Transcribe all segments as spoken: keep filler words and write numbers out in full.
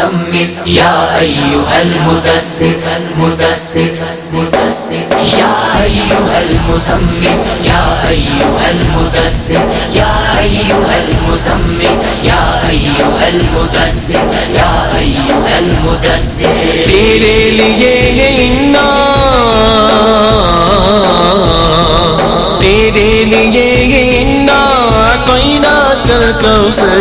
المزمل یا ایھا المدثر مدثر مدثر یا ایھا المزمل یا ایھا المدثر یا ایھا المزمل یا ایھا المدثر یا ایھا المدثر تیرے لیے ہے انا تیرے لیے ہے انا اعطیناک الکوثر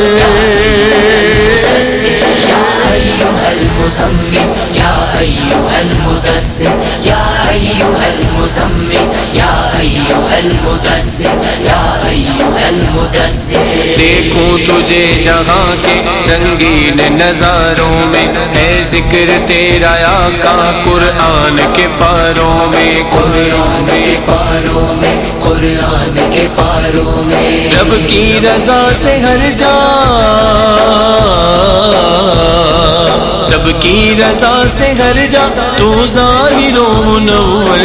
یا ایھا المزمل یا ایھا المدثر یا ایھا المزمل یا ایھا المدثر یا ایھا المدثر دیکھوں تجھے جہاں کے رنگین نظاروں میں ہے ذکر تیرا آقا قرآن کے پاروں میں قرآن کے پاروں میں قرآن کے پاروں میں رب کی رضا سے ہر جا رب کی رضا سے ہر جا تو ظاہر و منور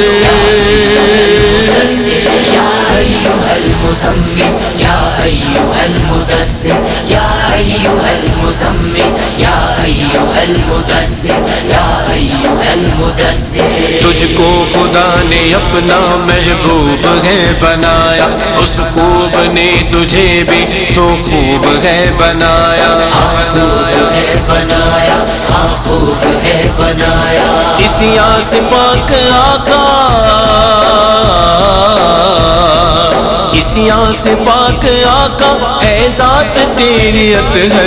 یا ایھا المزمل یا ایھا المدثر یا ایھا المزمل یا ایھا المدثر یا ایھا المدثر تجھ کو خدا نے اپنا محبوب ہے بنایا اس خوب نے تجھے بھی تو خوب ہے بنایا خوب ہے بنایا ہاں خوب ہے بنایا اسی آس پاک آقا اسی آس پاک آقا اے ذات تیری اطہر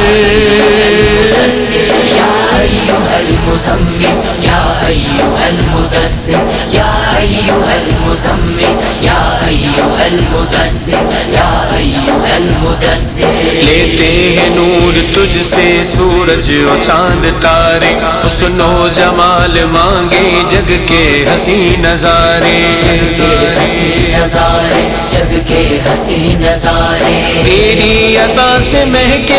یا ایھا المزمل یا ایھا المدثر یا ایھا المزمل یا ایھا المدثر یا ایھا المدثر لیتے ہیں نور تجھ سے سورج و چاند تارے حسن و جمال مانگے جگ کے حسین نظارے حسین نظارے جگ کے حسین نظارے تیری عطا سے مہکے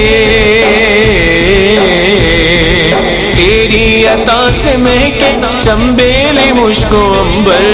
تیری عطا سے مہکے چنبیلی مشک و عنبر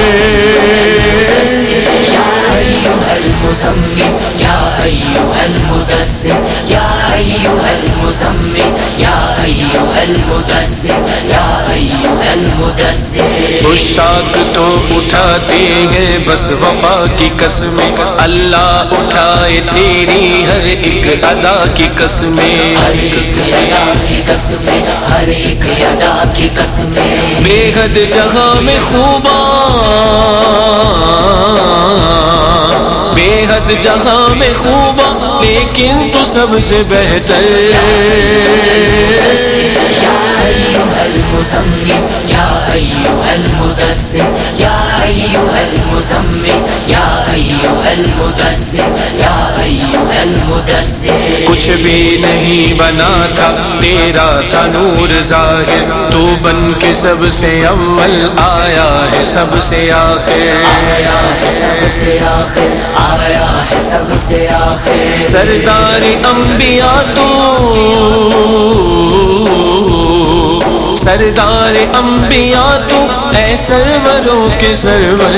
یا ایھا المزمل یا ایھا المدثر یا ایھا المزمل یا ایھا المدثر یا ایھا المدثر عشاق تو اٹھاتے ہیں بس وفا کی قسمیں اللہ اٹھائے تیری ہر ایک ادا کی قسمیں ہر ایک ادا کی قسمیں ہر ایک ادا کی قسمیں بے حد جہاں میں خوباں بے حد جہاں میں خوباں لیکن تو سب سے بہتر یا ایھا المزمل یا ایھا المدثر یا ایھا المزمل یا ایھا المدثر یا ایھا المدثر کچھ بھی نہیں بنا تھا تیرا تھا نور ظاہر تو بن کے سب سے اول آیا ہے سب سے آخر آیا ہے سب سے آخر آیا ہے سب سے آخر سردار انبیاء تو سردار انبیاء تو اے سروروں کے سرور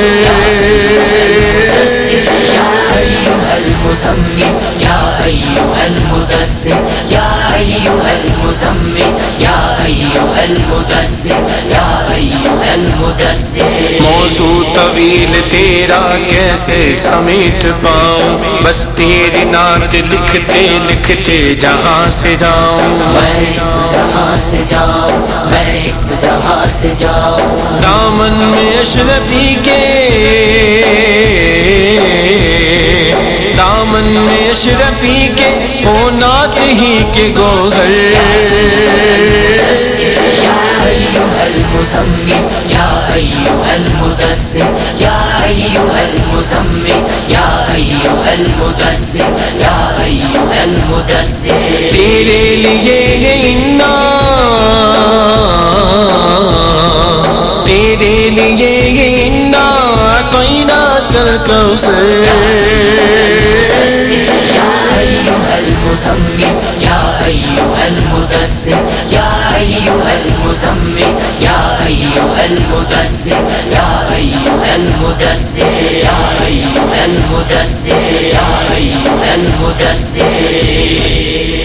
یا ایھا المزمل یا ایھا المدثر یا ایھا المزمل یا ایھا المدثر یا ایھا المدثر موضوع طویل تیرا کیسے سمیٹ پاؤں بس تیری نعت لکھتے لکھتے جہاں سے جاؤں میں اس جہاں سے جاؤں میں اس جہاں سے جاؤں دامن میں اشرفی کے دامن میں اشرفی کے ہونات ہی کے گوہر یا ایھا المزمل یا ایھا المدثر یا ایھا المزمل یا ایھا المدثر یا ایھا المدثر تیرے لیے ہے انا تیرے لیے ہے انا اعطیناک الکوثر یا ایھا المزمل یا ایھا المدثر یا ایھا المزمل یا ایھا المدثر یا ایھا المدثر یا ایھا المدثر یا ایھا المدثر